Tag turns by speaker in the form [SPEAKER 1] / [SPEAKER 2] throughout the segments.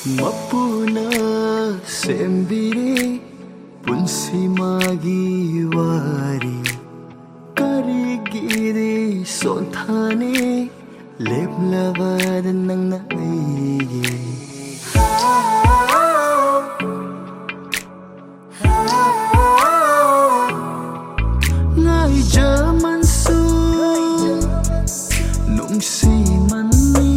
[SPEAKER 1] Mapuna sembire punsi magi wari karigiri sonthane leplavad nang na aige ngai jaman su nung si mani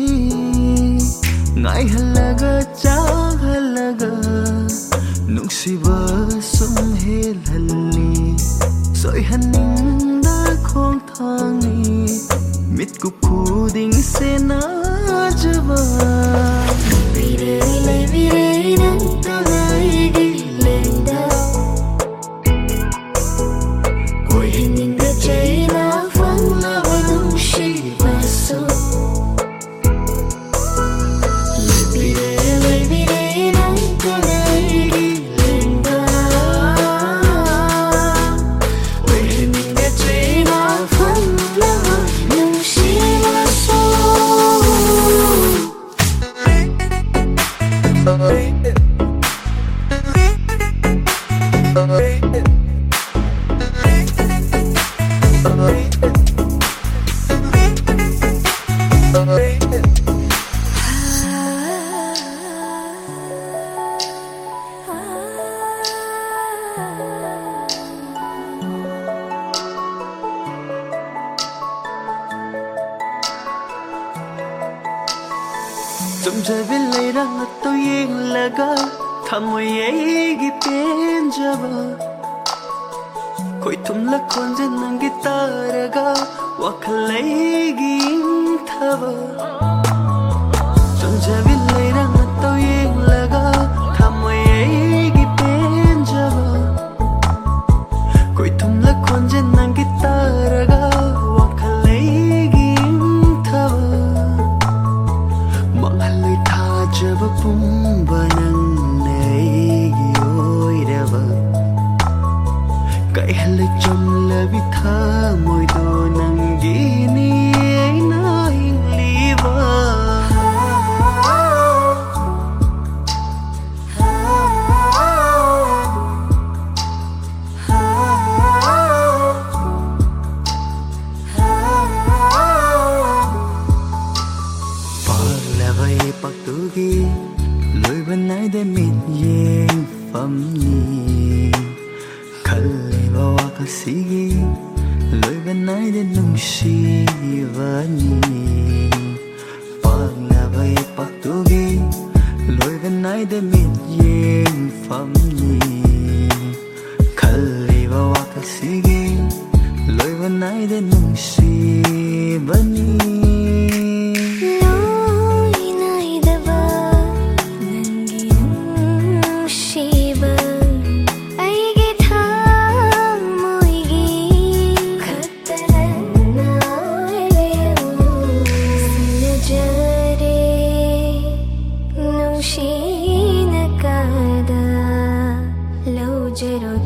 [SPEAKER 1] ngai halaga cha halaga nung si ba sum hel halli soi haning da khong thangi mit ku khuding se na jaba vire nang talai gi lenda oi hining da chai na phang la nung shi ba so vire nang talai gi lenda oi hining da chai na phang la nung shi ba so Dum jai bilai rang to yeng laga thamoy gi pen jaba koi tum la kon jen nang guitar ga wakhlai gi thaba dum jai bilai rang to yeng laga thamoy gi pen jaba koi tum la kon jen nang guitar ga wakhlai gi thaba mangalai tha jaba pumba nang nei gi oi raba kai halai chom la bi tha moi do nang gi ni na hing liwa paktugi loi banai de mit yeng pham ni khalle bawa kasigi loi banai de nung shi vani pagla bai paktugi loi banai de mit yeng pham ni khalle bawa kasigi loi banai de nung shi vani Jero